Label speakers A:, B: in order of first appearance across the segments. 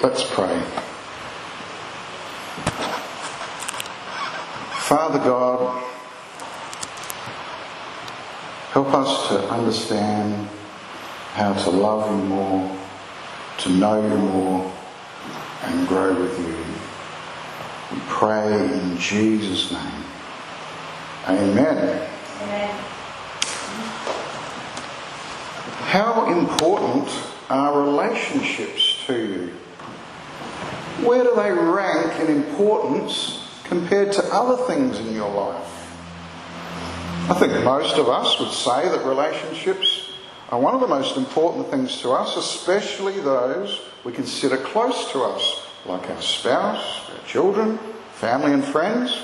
A: Let's pray. Father God, help us to understand how to love you more, to know you more, and grow with you. We pray in Jesus' name. Amen.
B: Amen.
A: How important are relationships to you? Where do they rank in importance compared to other things in your life? I think most of us would say that relationships are one of the most important things to us, especially those we consider close to us, like our spouse, our children, family and friends.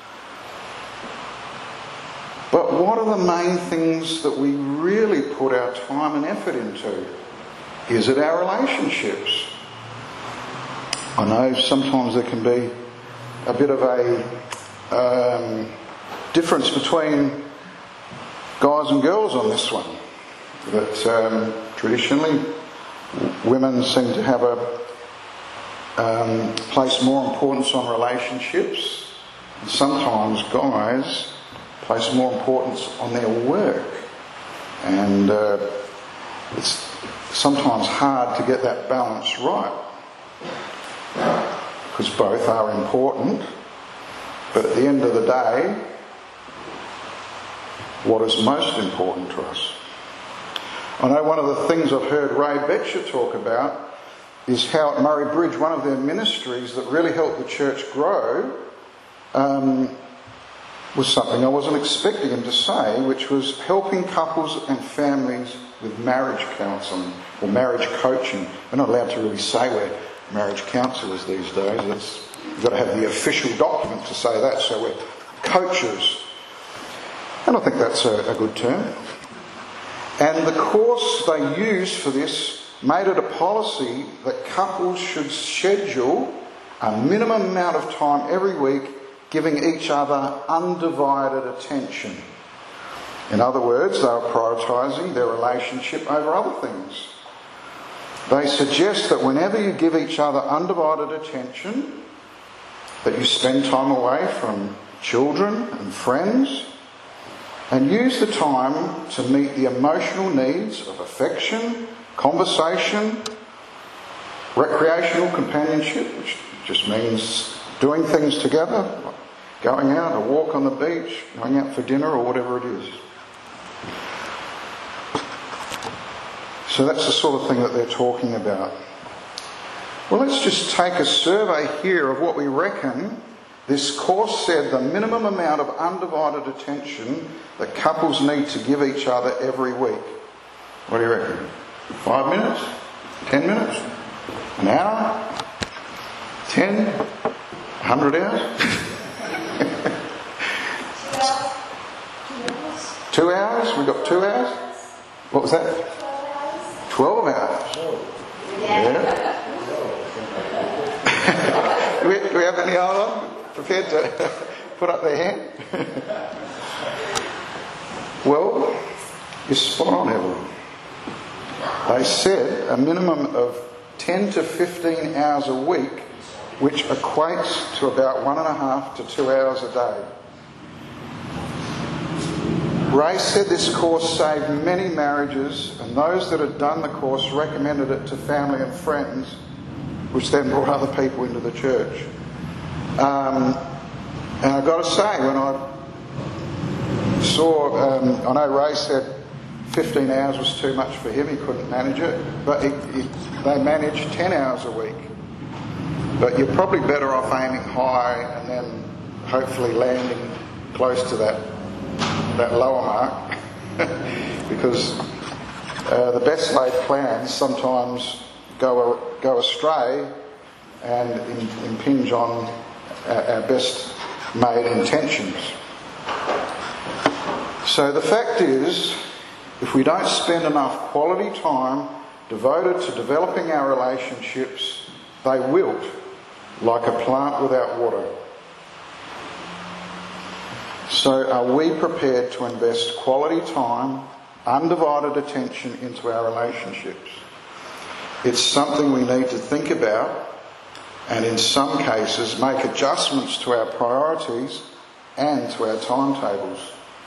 A: But what are the main things that we really put our time and effort into? Is it our relationships? I know sometimes there can be a bit of a difference between guys and girls on this one. That traditionally women seem to have place more importance on relationships, and sometimes guys place more importance on their work, and it's sometimes hard to get that balance right, because both are important, but at the end of the day, what is most important to us? I know one of the things I've heard Ray Betcher talk about is how at Murray Bridge, one of their ministries that really helped the church grow was something I wasn't expecting him to say, which was helping couples and families with marriage counselling or marriage coaching. We're not allowed to really say we're marriage counsellors these days. You've got to have the official document to say that, so we're coaches. And I think that's a good term. And the course they used for this made it a policy that couples should schedule a minimum amount of time every week giving each other undivided attention. In other words, they were prioritising their relationship over other things. They suggest that whenever you give each other undivided attention, that you spend time away from children and friends, and use the time to meet the emotional needs of affection, conversation, recreational companionship, which just means doing things together, like going out, a walk on the beach, going out for dinner or whatever it is. So that's the sort of thing that they're talking about. Well, let's just take a survey here of what we reckon this course said the minimum amount of undivided attention that couples need to give each other every week. What do you reckon? 5 minutes? 10 minutes? An hour? 10? 100 hours? 2 hours? We got 2 hours? What was that? 12 hours. Yeah. do we have any other prepared to put up their hand? Well, you're spot on, everyone. They said a minimum of 10 to 15 hours a week, which equates to about 1.5 to 2 hours a day. Ray said this course saved many marriages, and those that had done the course recommended it to family and friends, which then brought other people into the church. And I've got to say, when I saw, I know Ray said 15 hours was too much for him, he couldn't manage it, but they managed 10 hours a week. But you're probably better off aiming high and then hopefully landing close to that lower mark, because the best laid plans sometimes go astray and impinge on our best made intentions. So the fact is, if we don't spend enough quality time devoted to developing our relationships, they wilt like a plant without water. So are we prepared to invest quality time, undivided attention into our relationships? It's something we need to think about, and in some cases make adjustments to our priorities and to our timetables.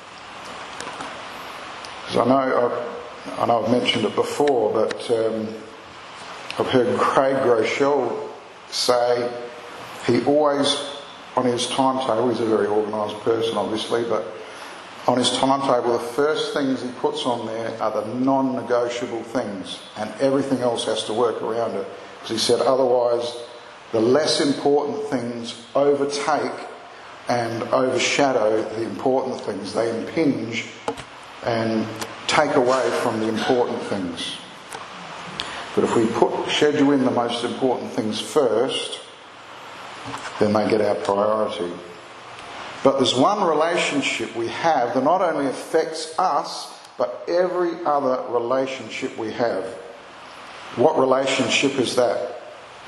A: Because I know I've mentioned it before, but I've heard Craig Groeschel say he always, on his timetable, he's a very organised person obviously, but on his timetable the first things he puts on there are the non-negotiable things, and everything else has to work around it. Because he said otherwise the less important things overtake and overshadow the important things. They impinge and take away from the important things. But if we schedule in the most important things first, then they get our priority. But there's one relationship we have that not only affects us, but every other relationship we have. What relationship is that?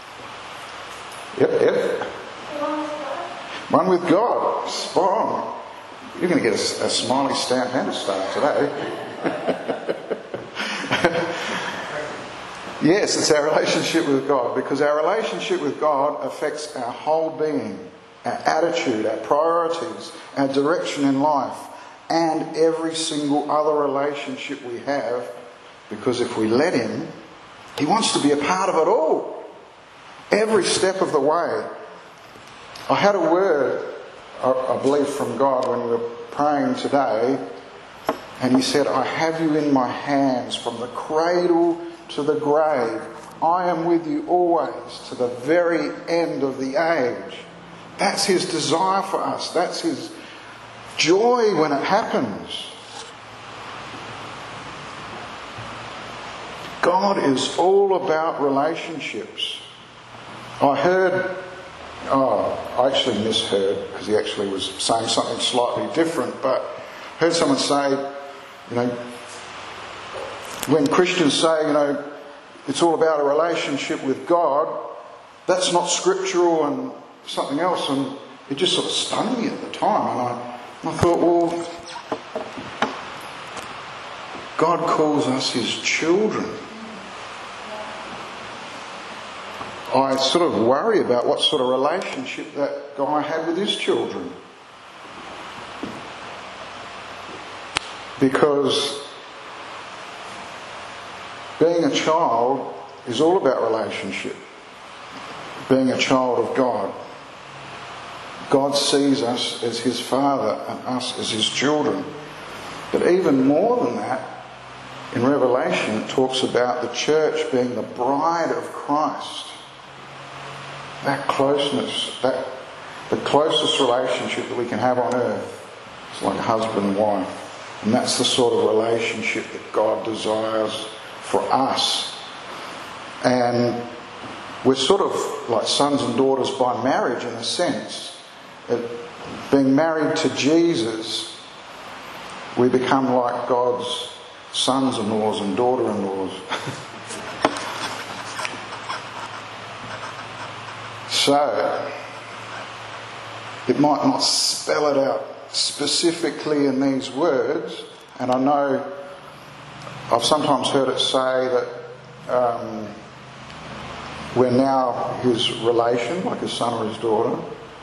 A: Yep. One with God. Spot on. You're going to get a smiley stamp and a star today. Yes, it's our relationship with God, because our relationship with God affects our whole being, our attitude, our priorities, our direction in life, and every single other relationship we have, because if we let Him, He wants to be a part of it all, every step of the way. I had a word, I believe, from God when we were praying today, and He said, I have you in my hands from the cradle to the grave. I am with you always to the very end of the age. That's His desire for us. That's His joy when it happens. God is all about relationships. I actually misheard, because he actually was saying something slightly different, but I heard someone say, when Christians say, it's all about a relationship with God, that's not scriptural and something else, and it just sort of stunned me at the time, and I thought, well, God calls us His children. I sort of worry about what sort of relationship that guy had with his children. Because being a child is all about relationship. Being a child of God. God sees us as His Father and us as His children. But even more than that, in Revelation it talks about the church being the bride of Christ. That closeness, the closest relationship that we can have on earth is like husband and wife. And that's the sort of relationship that God desires for us. And we're sort of like sons and daughters by marriage in a sense. Being married to Jesus, we become like God's sons-in-laws and daughter-in-laws. So, it might not spell it out specifically in these words, and I know I've sometimes heard it say that we're now His relation, like His son or His daughter,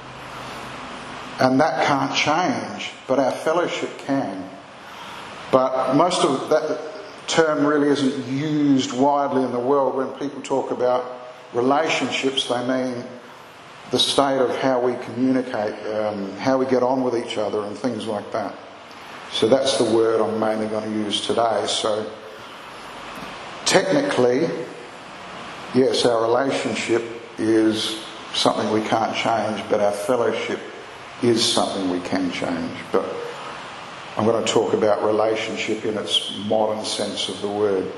A: and that can't change, but our fellowship can. But most of that term really isn't used widely in the world. When people talk about relationships, they mean the state of how we communicate, how we get on with each other and things like that. So that's the word I'm mainly going to use today. So technically, yes, our relationship is something we can't change, but our fellowship is something we can change. But I'm going to talk about relationship in its modern sense of the word.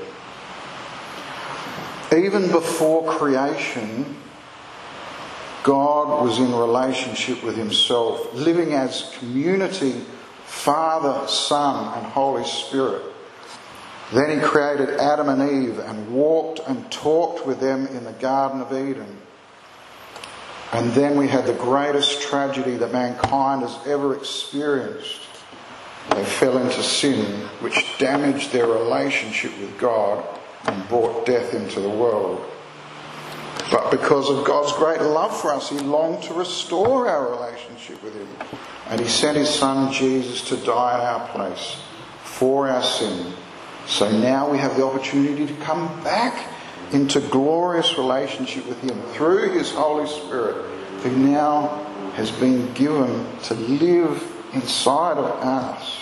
A: Even before creation, God was in relationship with Himself, living as community, Father, Son and Holy Spirit. Then He created Adam and Eve and walked and talked with them in the Garden of Eden. And then we had the greatest tragedy that mankind has ever experienced. They fell into sin, which damaged their relationship with God and brought death into the world. But because of God's great love for us, he longed to restore our relationship with him. And he sent his son Jesus to die in our place for our sin. So now we have the opportunity to come back into glorious relationship with him through his Holy Spirit, who now has been given to live inside of us.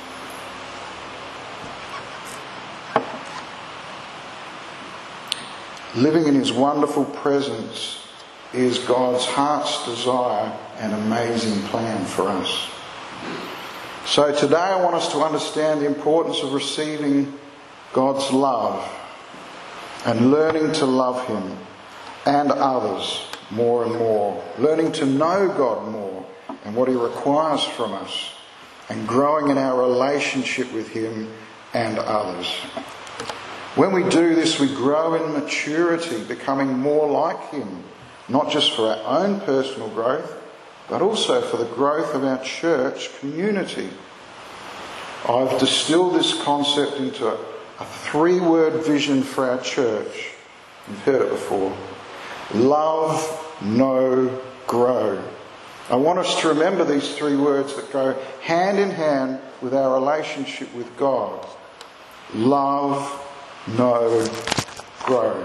A: Living in his wonderful presence is God's heart's desire and amazing plan for us. So today I want us to understand the importance of receiving God's love and learning to love him and others more and more. Learning to know God more and what he requires from us, and growing in our relationship with him and others. When we do this, we grow in maturity, becoming more like him, not just for our own personal growth, but also for the growth of our church community. I've distilled this concept into a 3-word vision for our church. You've heard it before. Love, know, grow. I want us to remember these 3 words that go hand in hand with our relationship with God. Love, know, grow.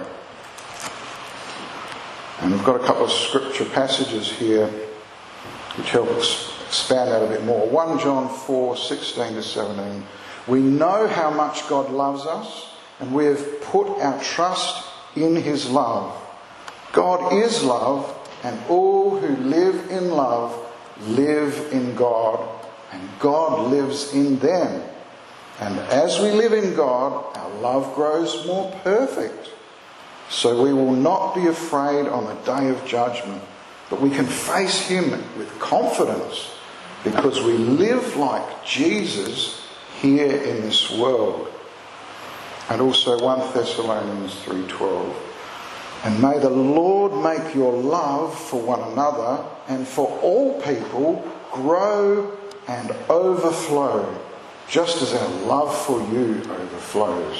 A: And we've got a couple of scripture passages here which help us expand that a bit more. 1 John 4:16-17. We know how much God loves us, and we have put our trust in his love. God is love, and all who live in love live in God, and God lives in them. And as we live in God, our love grows more perfect. So we will not be afraid on the day of judgment, but we can face him with confidence because we live like Jesus here in this world. And also 1 Thessalonians 3:12. And may the Lord make your love for one another and for all people grow and overflow, just as our love for you overflows.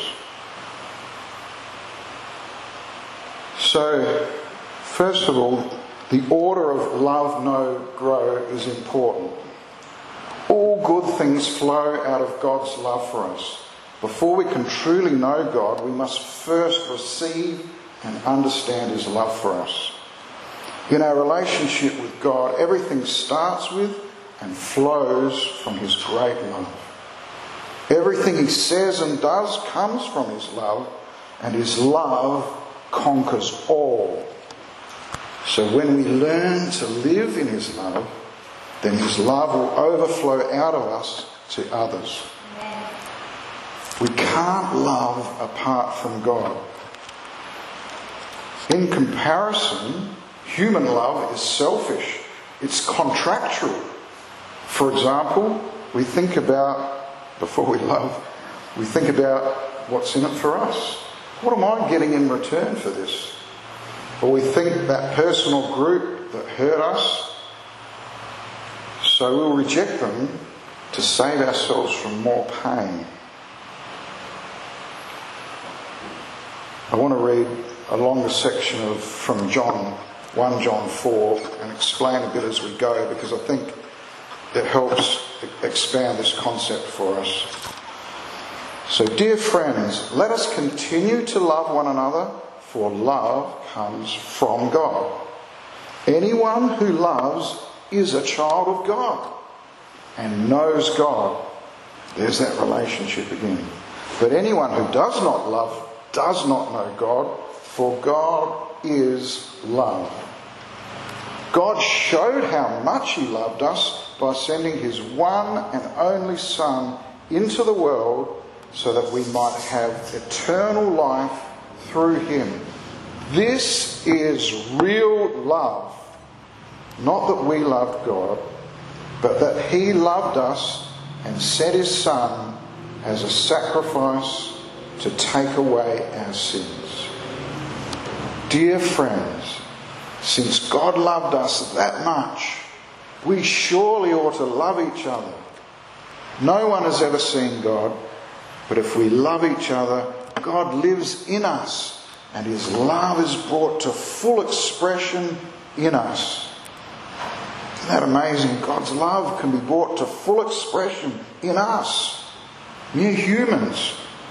A: So, first of all, the order of love, know, grow is important. All good things flow out of God's love for us. Before we can truly know God, we must first receive and understand his love for us. In our relationship with God, everything starts with and flows from his great love. Everything he says and does comes from his love, and his love conquers all. So when we learn to live in his love, then his love will overflow out of us to others. We can't love apart from God. In comparison, human love is selfish. It's contractual. For example, before we love, we think about what's in it for us. What am I getting in return for this? Or we think that personal group that hurt us, so we'll reject them to save ourselves from more pain. I want to read a longer section from 1 John 4 and explain a bit as we go, because I think it helps expand this concept for us. So, dear friends, let us continue to love one another, for love comes from God. Anyone who loves is a child of God and knows God. There's that relationship again. But anyone who does not love does not know God, for God is love. God showed how much he loved us by sending his one and only Son into the world so that we might have eternal life through him. This is real love. Not that we loved God, but that he loved us and sent his Son as a sacrifice to take away our sins. Dear friends, since God loved us that much, we surely ought to love each other. No one has ever seen God, but if we love each other, God lives in us and his love is brought to full expression in us. Isn't that amazing? God's love can be brought to full expression in us, mere humans.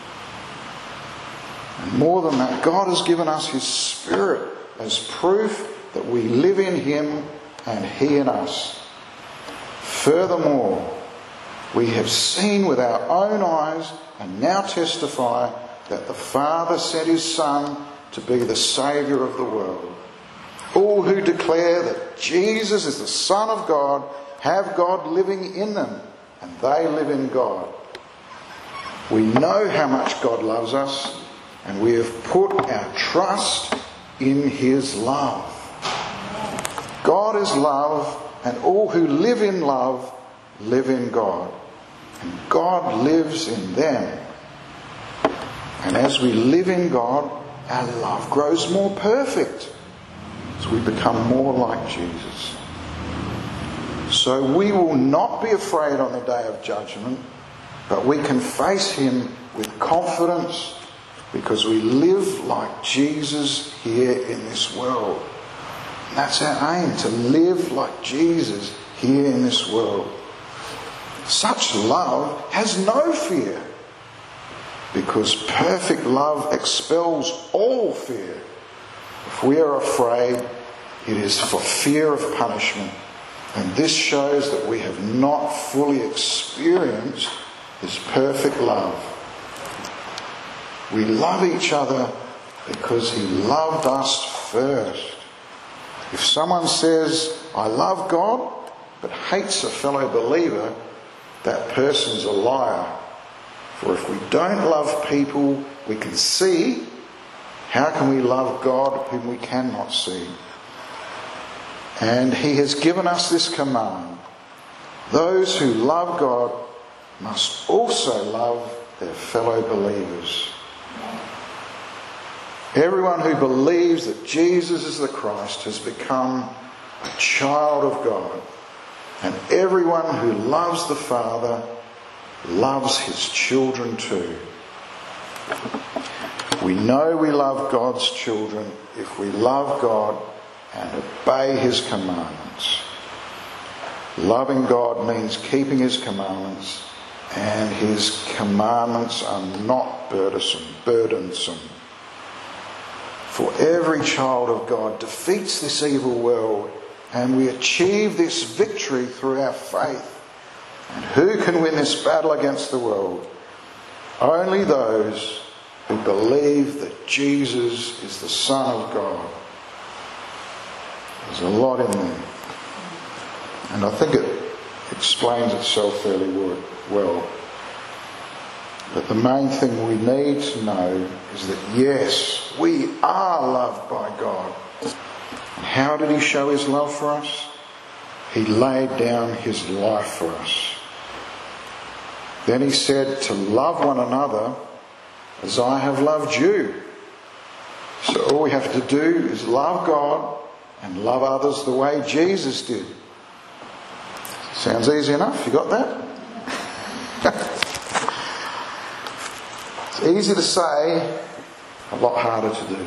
A: And more than that, God has given us his Spirit as proof that we live in him and he in us. Furthermore, we have seen with our own eyes and now testify that the Father sent his Son to be the Saviour of the world. All who declare that Jesus is the Son of God have God living in them, and they live in God. We know how much God loves us, and we have put our trust in his love. God is love, and all who live in love live in God, and God lives in them. And as we live in God, our love grows more perfect as we become more like Jesus. So we will not be afraid on the day of judgment, but we can face him with confidence because we live like Jesus here in this world. And that's our aim, to live like Jesus here in this world. Such love has no fear, because perfect love expels all fear. If we are afraid, it is for fear of punishment. And this shows that we have not fully experienced his perfect love. We love each other because he loved us first. If someone says, I love God, but hates a fellow believer, that person's a liar. For if we don't love people we can see, how can we love God whom we cannot see? And he has given us this command: those who love God must also love their fellow believers. Everyone who believes that Jesus is the Christ has become a child of God. And everyone who loves the Father loves his children too. We know we love God's children if we love God and obey his commandments. Loving God means keeping his commandments, and his commandments are not burdensome. For every child of God defeats this evil world, and we achieve this victory through our faith. And who can win this battle against the world? Only those who believe that Jesus is the Son of God. There's a lot in there. And I think it explains itself fairly well. But the main thing we need to know is that yes, we are loved by God. And how did he show his love for us? He laid down his life for us. Then he said to love one another as I have loved you. So all we have to do is love God and love others the way Jesus did. Sounds easy enough, you got that? It's easy to say, a lot harder to do.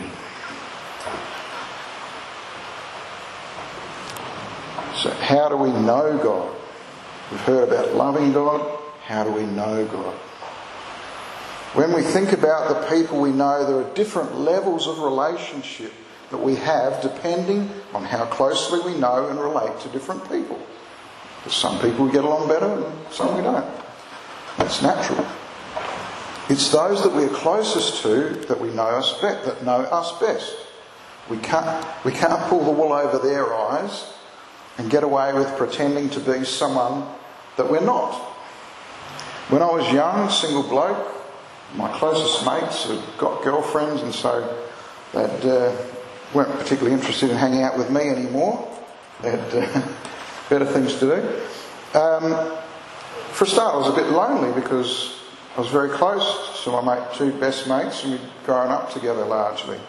A: So how do we know God? We've heard about loving God. How do we know God? When we think about the people we know, there are different levels of relationship that we have depending on how closely we know and relate to different people. There's some people we get along better and some we don't. That's natural. It's those that we're closest to that we know us that know us best. We can't pull the wool over their eyes and get away with pretending to be someone that we're not. When I was young, single bloke, my closest mates had got girlfriends, and so they weren't particularly interested in hanging out with me anymore. They had better things to do. For a start, I was a bit lonely because I was very close to my two best mates, and we'd grown up together largely.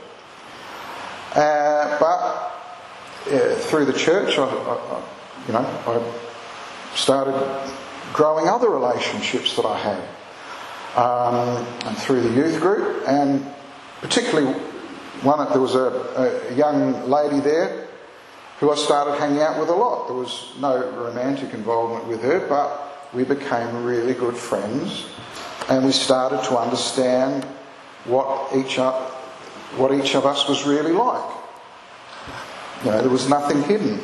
A: But through the church, I started growing other relationships that I had. and through the youth group, and particularly there was a young lady there who I started hanging out with a lot. There was no romantic involvement with her, but we became really good friends, and we started to understand what each of us was really like. You know, there was nothing hidden.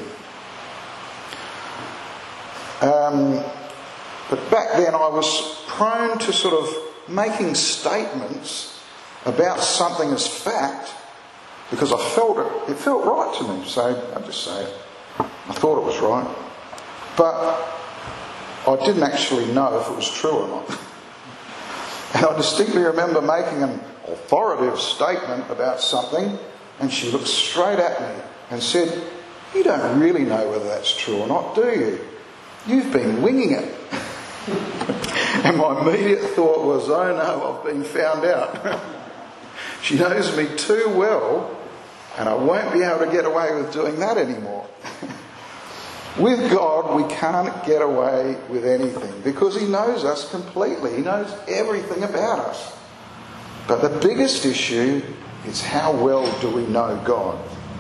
A: But back then I was prone to sort of making statements about something as fact because I felt it felt right to me. So I just say it. I thought it was right. But I didn't actually know if it was true or not. And I distinctly remember making an authoritative statement about something, and she looked straight at me and said, "You don't really know whether that's true or not, do you? You've been winging it." And my immediate thought was, oh no, I've been found out. She knows me too well, and I won't be able to get away with doing that anymore. With God, we can't get away with anything because He knows us completely. He knows everything about us. But the biggest issue is how well do we know God?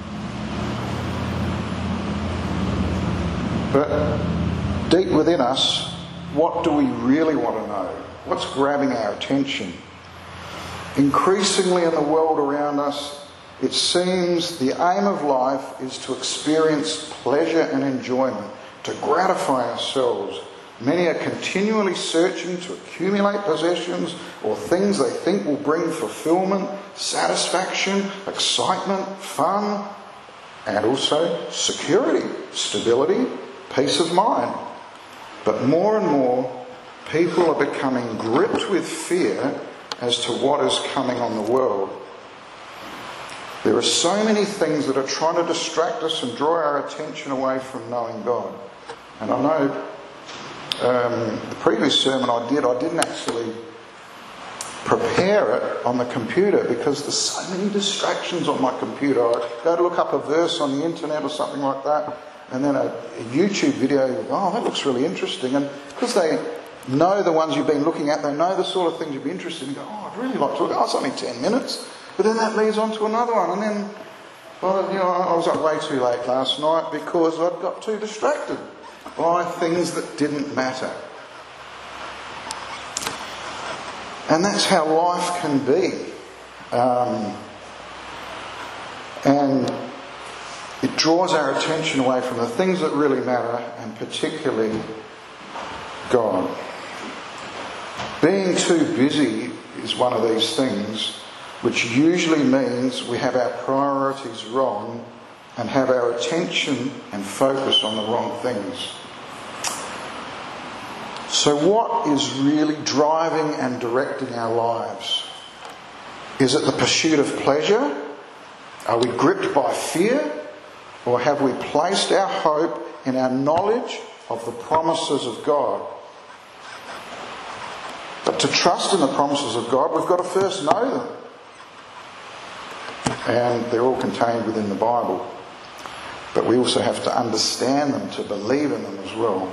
A: But deep within us, what do we really want to know? What's grabbing our attention? Increasingly in the world around us, it seems the aim of life is to experience pleasure and enjoyment, to gratify ourselves. Many are continually searching to accumulate possessions or things they think will bring fulfillment, satisfaction, excitement, fun, and also security, stability, peace of mind. But more and more, people are becoming gripped with fear as to what is coming on the world. There are so many things that are trying to distract us and draw our attention away from knowing God. And I know the previous sermon I didn't actually prepare it on the computer because there's so many distractions on my computer. I go to look up a verse on the internet or something like that, and then a YouTube video, oh, that looks really interesting. And because they know the ones you've been looking at, they know the sort of things you'd be interested in, you go, oh, I'd really like to look. Oh, it's only 10 minutes. But then that leads on to another one. And then, well, I was up way too late last night because I'd got too distracted by things that didn't matter. And that's how life can be. And it draws our attention away from the things that really matter, and particularly God. Being too busy is one of these things, which usually means we have our priorities wrong and have our attention and focus on the wrong things. So what is really driving and directing our lives? Is it the pursuit of pleasure? Are we gripped by fear? Or have we placed our hope in our knowledge of the promises of God? But to trust in the promises of God, we've got to first know them. And they're all contained within the Bible. But we also have to understand them, to believe in them as well.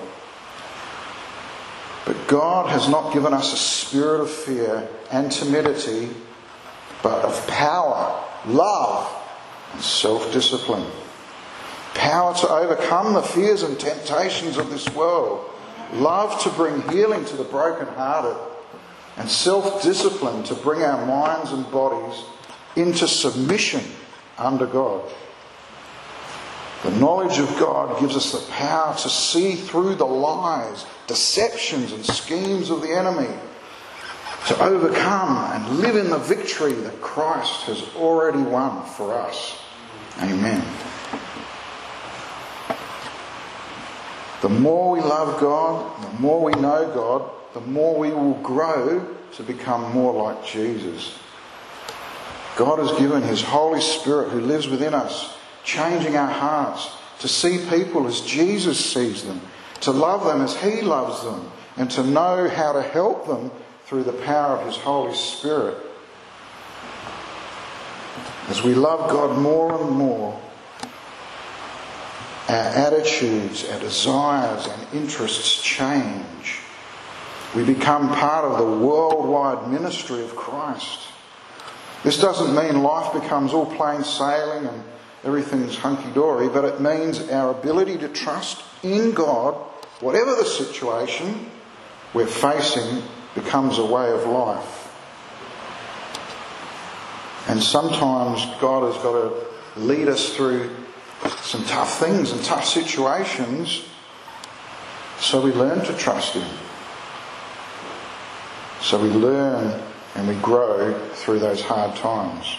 A: But God has not given us a spirit of fear and timidity, but of power, love, and self-discipline. Power to overcome the fears and temptations of this world. Love to bring healing to the brokenhearted. And self-discipline to bring our minds and bodies into submission under God. The knowledge of God gives us the power to see through the lies, deceptions and schemes of the enemy. To overcome and live in the victory that Christ has already won for us. Amen. The more we love God, the more we know God, the more we will grow to become more like Jesus. God has given His Holy Spirit who lives within us, changing our hearts to see people as Jesus sees them, to love them as He loves them, and to know how to help them through the power of His Holy Spirit. As we love God more and more, our attitudes, our desires and interests change. We become part of the worldwide ministry of Christ. This doesn't mean life becomes all plain sailing and everything's hunky-dory, but it means our ability to trust in God, whatever the situation we're facing, becomes a way of life. And sometimes God has got to lead us through some tough things and tough situations so we learn to trust Him. So we learn and we grow through those hard times.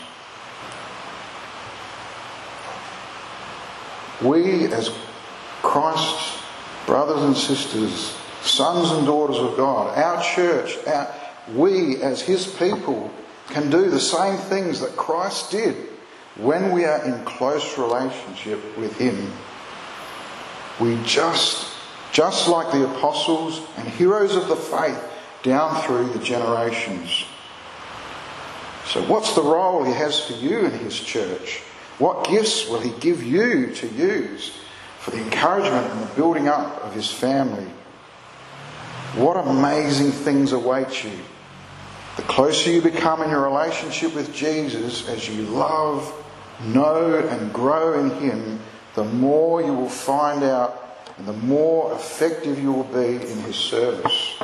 A: We as Christ's brothers and sisters, sons and daughters of God, our church, we as His people can do the same things that Christ did when we are in close relationship with Him. We just like the apostles and heroes of the faith down through the generations. So what's the role He has for you in His church? What gifts will He give you to use for the encouragement and the building up of His family? What amazing things await you. The closer you become in your relationship with Jesus, as you love, know and grow in Him, the more you will find out and the more effective you will be in His service.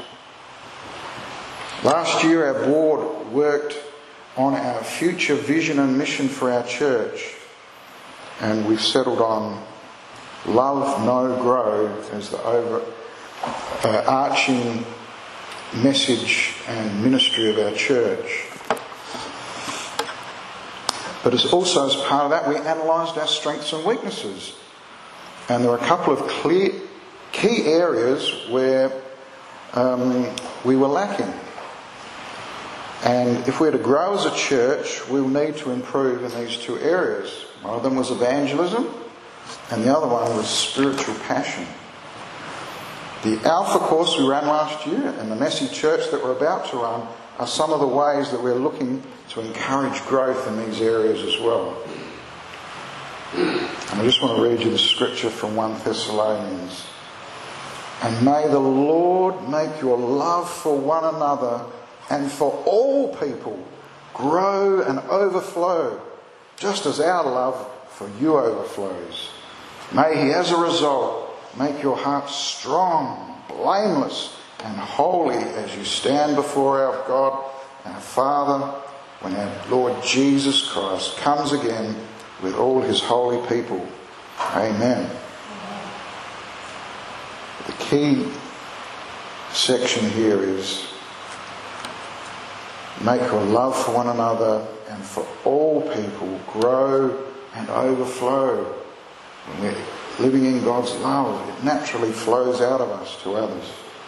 A: Last year our board worked on our future vision and mission for our church, and we've settled on love, know, grow as the overarching message and ministry of our church. But as also as part of that, we analysed our strengths and weaknesses, and there were a couple of key areas where we were lacking. And if we're to grow as a church, we'll need to improve in these two areas. One of them was evangelism, and the other one was spiritual passion. The Alpha course we ran last year and the Messy Church that we're about to run are some of the ways that we're looking to encourage growth in these areas as well. And I just want to read you the scripture from 1 Thessalonians. And may the Lord make your love for one another and for all people grow and overflow, just as our love for you overflows. May He, as a result, make your hearts strong, blameless and holy as you stand before our God and our Father when our Lord Jesus Christ comes again with all His holy people. Amen. The key section here is make your love for one another and for all people grow and overflow. When we're living in God's love, it naturally flows out of us to others.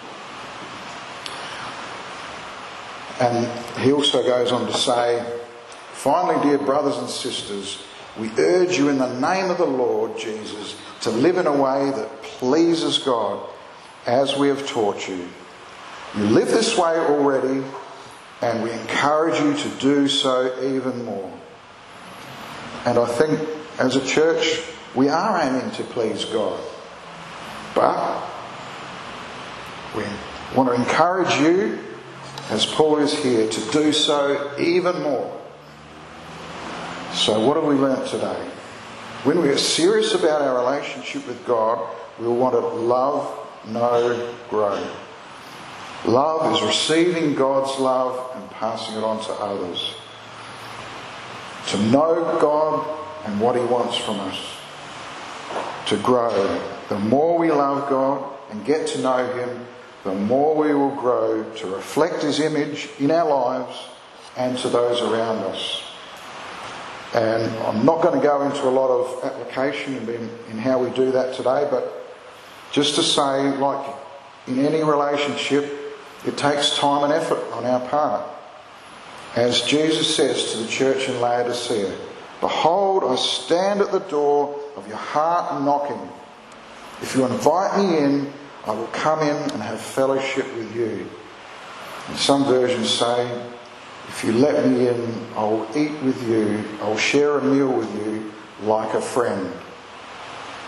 A: And he also goes on to say, finally, dear brothers and sisters, we urge you in the name of the Lord Jesus to live in a way that pleases God as we have taught you. You live this way already, and we encourage you to do so even more. And I think as a church, we are aiming to please God. But we want to encourage you, as Paul is here, to do so even more. So what have we learnt today? When we are serious about our relationship with God, we will want to love, know, grow. Love is receiving God's love and passing it on to others. To know God and what He wants from us. To grow. The more we love God and get to know Him, the more we will grow to reflect His image in our lives and to those around us. And I'm not going to go into a lot of application in how we do that today, but just to say, like in any relationship, it takes time and effort on our part. As Jesus says to the church in Laodicea, behold, I stand at the door of your heart knocking. If you invite me in, I will come in and have fellowship with you. And some versions say, if you let me in, I will eat with you, I will share a meal with you like a friend.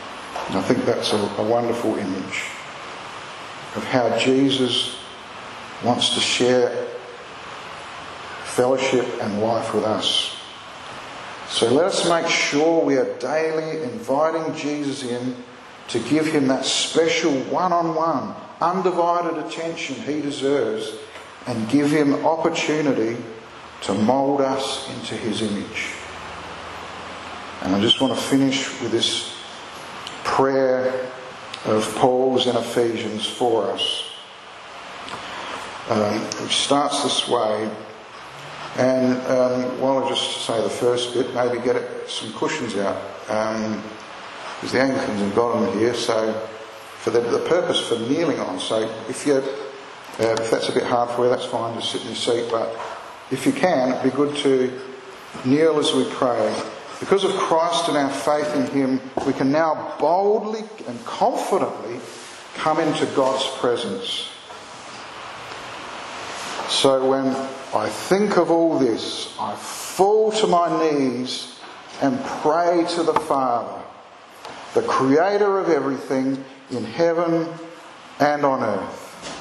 A: And I think that's a wonderful image of how Jesus wants to share fellowship and life with us. So let us make sure we are daily inviting Jesus in to give him that special one-on-one, undivided attention he deserves, and give him opportunity to mould us into his image. And I just want to finish with this prayer of Paul's in Ephesians for us. Which starts this way. And while I just say the first bit, maybe get some cushions out. Because the Anglicans have got them here, so for the purpose for kneeling on. So if that's a bit hard for you, that's fine, just sit in your seat. But if you can, it'd be good to kneel as we pray. Because of Christ and our faith in him, we can now boldly and confidently come into God's presence. So when I think of all this, I fall to my knees and pray to the Father, the Creator of everything in heaven and on earth.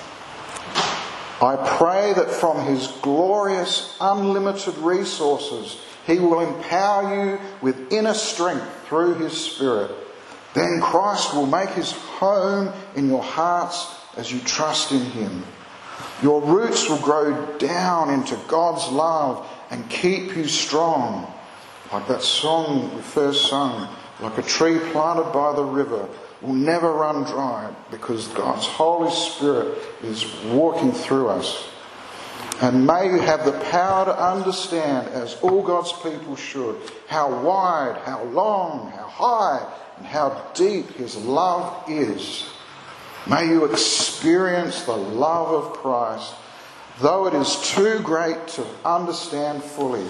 A: I pray that from his glorious, unlimited resources, he will empower you with inner strength through his Spirit. Then Christ will make his home in your hearts as you trust in him. Your roots will grow down into God's love and keep you strong. Like that song we first sung, like a tree planted by the river, will never run dry because God's Holy Spirit is walking through us. And may you have the power to understand, as all God's people should, how wide, how long, how high, and how deep his love is. May you experience the love of Christ, though it is too great to understand fully.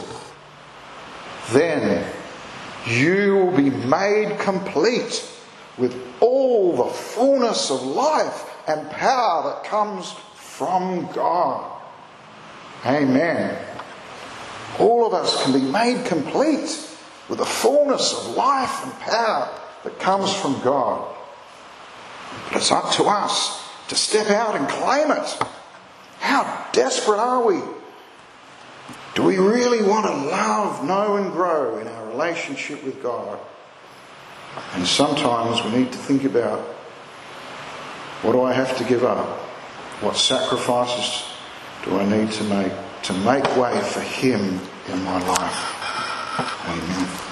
A: Then you will be made complete with all the fullness of life and power that comes from God. Amen. All of us can be made complete with the fullness of life and power that comes from God. But it's up to us to step out and claim it. How desperate are we? Do we really want to love, know and grow in our relationship with God? And sometimes we need to think about, what do I have to give up? What sacrifices do I need to make way for him in my life? Amen.